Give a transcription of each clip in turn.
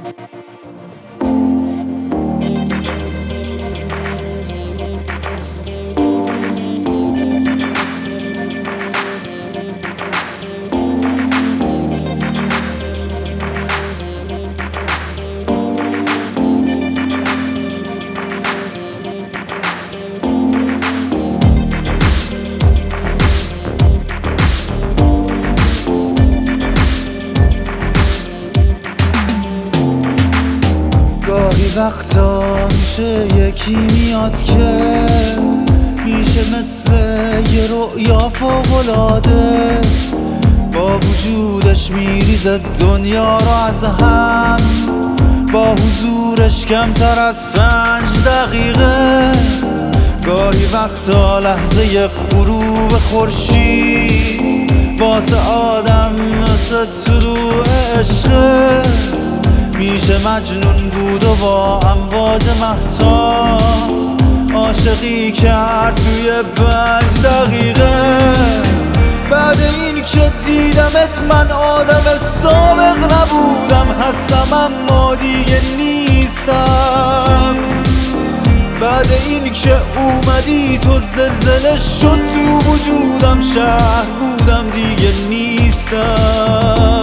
گاهی وقتا میشه یکی میاد که میشه مثل یه رؤیا فوق‌العاده، با وجودش میریزه دنیا رو از هم، با حضورش کمتر از 5 دقیقه. گاهی وقتا لحظه غروب خورشید واسه آدم مثل طلوع عشقه، میشه مجنون بود و با امواج مهتاب عاشقی کرد توی 5 دقیقه. بعد این که دیدمت من آدم سابق نبودم، هستم اما دیگه نیستم. بعد این که اومدی تو زلزله شد تو وجودم، شهر بودم دیگه نیستم.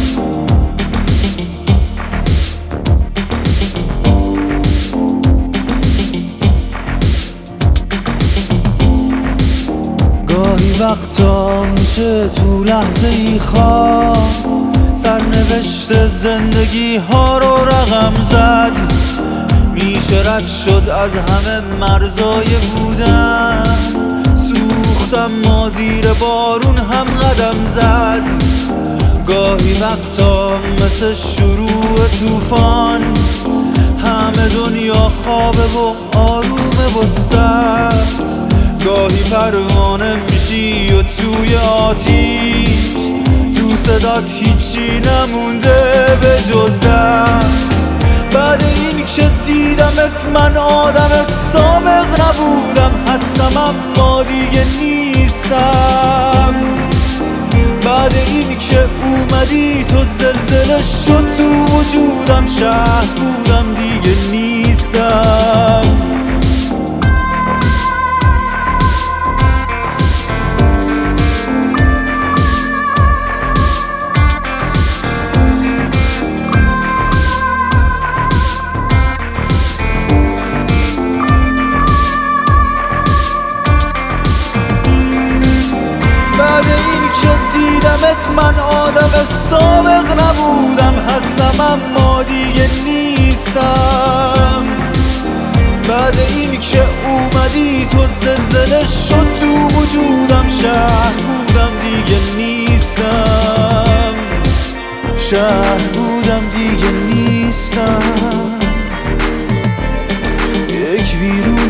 گاهی وقتا میشه تو لحظه ای خاص سرنوشت زندگی ها رو رقم زد، میشه رد شد از همه مرزای بودن، سوختم ما زیر بارون هم قدم زد. گاهی وقتا مثل شروع طوفان همه دنیا خوابه و آرومه و سرد، گاهی پروانه میشی و توی آتیش تو صدات هیچی نمونده به جز درد. بعد این که دیدمت من آدم سابق نبودم، هستم اما دیگه نیستم. بعد این که اومدی تو زلزله شد تو وجودم، شهر بودم دیگه نیستم. من آدم سابق نبودم، هستم اما دیگه نیستم. بعد این که اومدی تو زلزله شد تو وجودم، شهر بودم دیگه نیستم. شهر بودم دیگه نیستم. یک ویروس